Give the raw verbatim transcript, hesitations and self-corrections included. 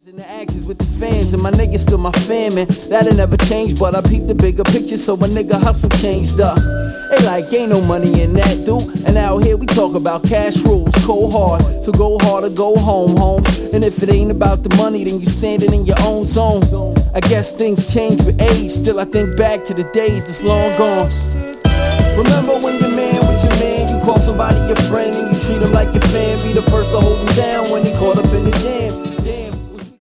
In the actions with the fans and my niggas still my fan, man. That'll never change, but I peep the bigger picture, so a nigga hustle changed up. They like ain't no money in that, dude. And out here we talk about cash rules, cold hard. So go hard or go home, home. And if it ain't about the money, then you standing in your own zone. I guess things change with age. Still I think back to the days that's long gone. Remember when your man with your man, you call somebody your friend and you treat him like your fan. Be the first to hold him down when he caught him